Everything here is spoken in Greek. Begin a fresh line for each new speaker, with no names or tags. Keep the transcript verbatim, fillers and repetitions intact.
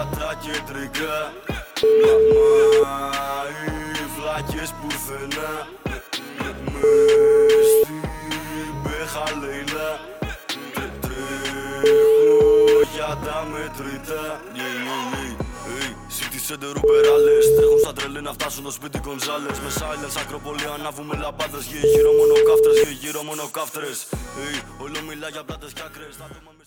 τα κεντρικά. Μαμά, οι βλάκες πουθενά. Μες στην Μπεχαλέιλα. Τρέχω για τα μετρητά. City Center Uberales. Τρέχουν στα τρελή να φτάσουν στο σπίτι Γκονζάλες. Με silence Ακροπολή ανάβουμε λαμπάδες. Γύρω μόνο κάφτρες, γύρω μόνο κάφτρες. Όλο μιλά για πλάτες κι άκρες.